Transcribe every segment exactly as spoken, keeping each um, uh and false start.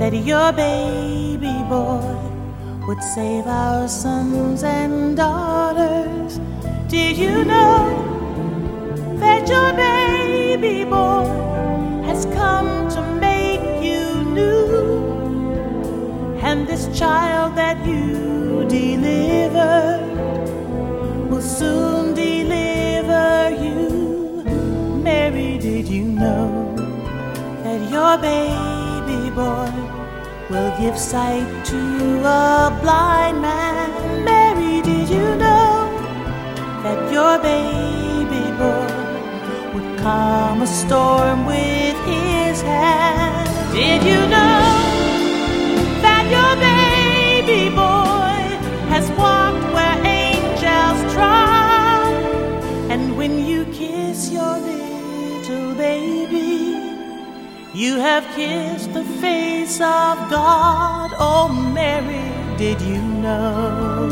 that your baby boy would save our sons and daughters? Did you know that your baby boy has come to make you new? And this child that you delivered will soon deliver you. Mary, did you know that your baby boy will give sight to a blind man? Mary, did you know that your baby boy would calm a storm with his hand? Did you know that your baby boy has walked where angels trod? And when you kiss your little baby, you have kissed the face of God. Oh, Mary, did you know?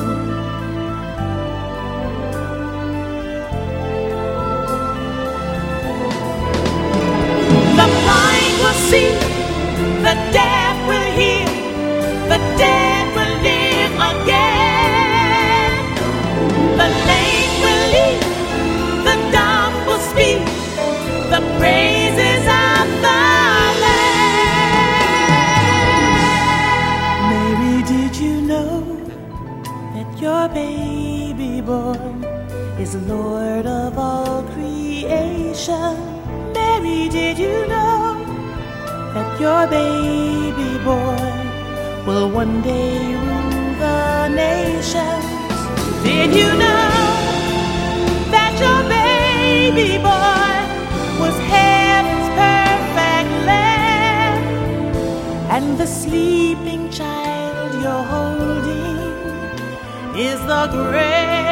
The blind will see, the deaf will hear, the dead will live again. The lame will leap, the dumb will speak, the praises of the Lamb. Mary, did you know that your baby boy is Lord of all creation? Mary, did you know that your baby boy will one day rule the nations? Did you know that your baby boy was heaven's perfect lamb? And the sleeping child you're holding is the great